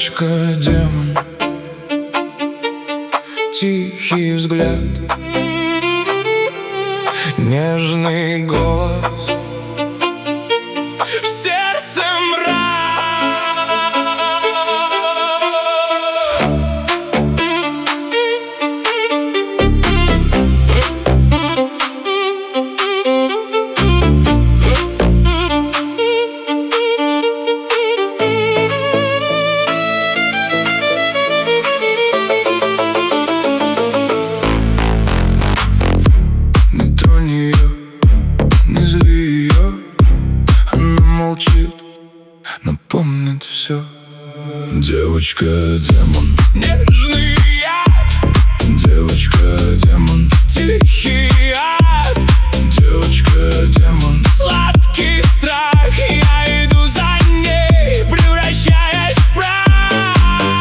Девочка-демон, тихий взгляд, нежный голос, в сердце мрак. Но помнит все. Девочка-демон, нежный яд. Девочка-демон, тихий ад. Девочка-демон, сладкий страх. Я иду за ней, превращаясь в прах.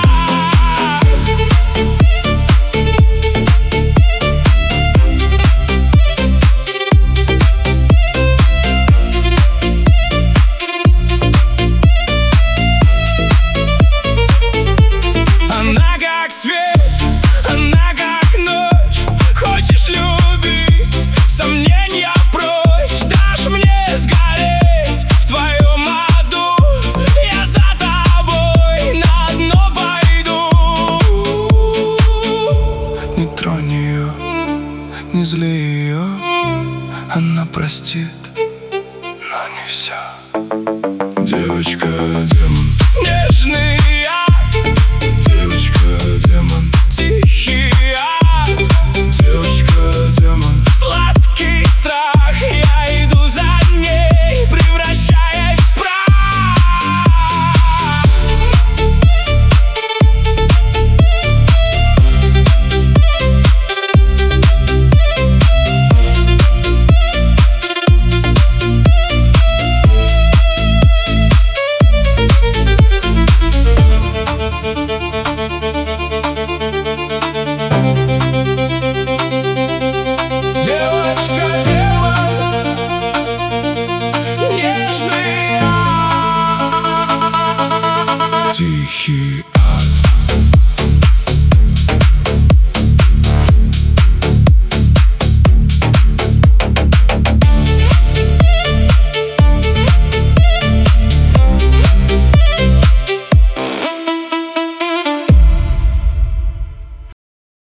Она как свет, она как ночь. Хочешь любить, сомнения прочь. Дашь мне сгореть в твоем аду. Я за тобой на дно пойду. Не тронь ее, не зли ее. Она простит, но не все. Девочка-демон, нежный